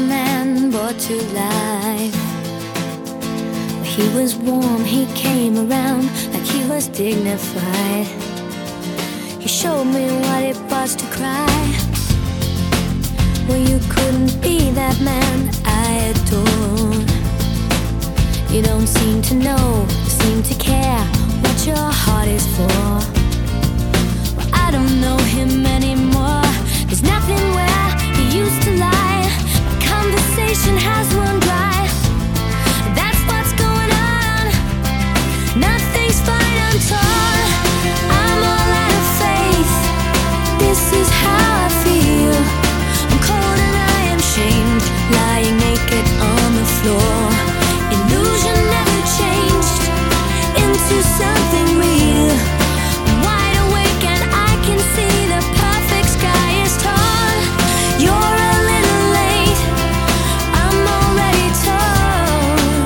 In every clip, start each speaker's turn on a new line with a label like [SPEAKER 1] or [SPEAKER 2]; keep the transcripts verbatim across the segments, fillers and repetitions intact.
[SPEAKER 1] man brought to life. He was warm, he came around like he was dignified. He showed me what it was to cry. Well, you couldn't be that man I adore. You don't seem to know, seem to care what your heart is for. Well, I don't know him anymore. There's nothing where he used to lie. My conversation has run dry. That's what's going on. Nothing's fine, I'm torn. I'm all out of faith. This is how I feel. I'm cold and I am shamed, lying naked on the floor. Illusion never changed into something real. I'm wide awake and I can see the perfect sky is tall. You're a little late, I'm already told.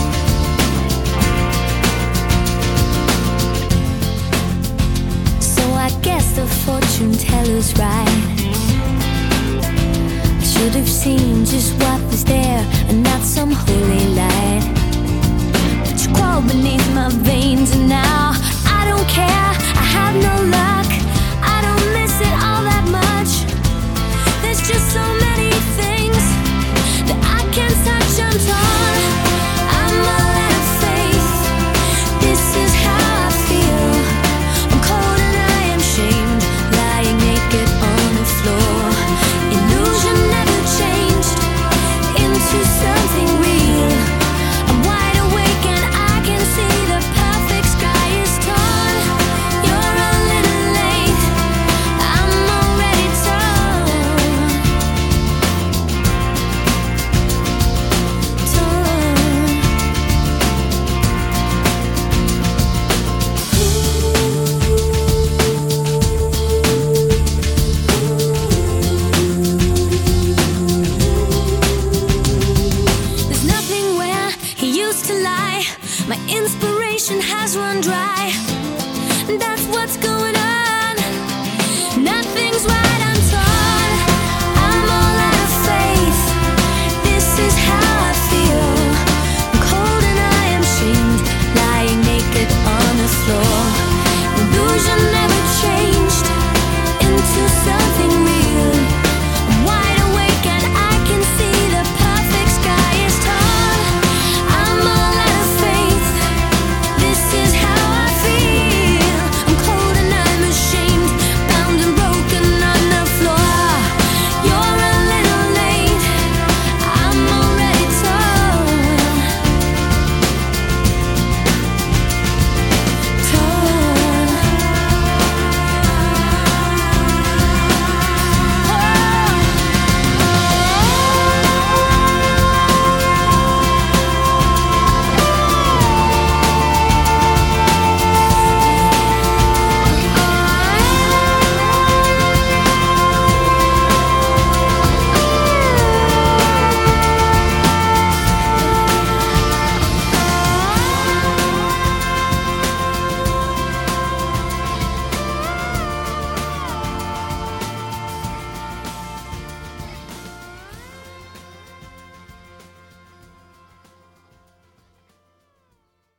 [SPEAKER 1] So I guess the fortune teller's right. I should have seen just what was there and not some holy light. But you crawled beneath my veins and now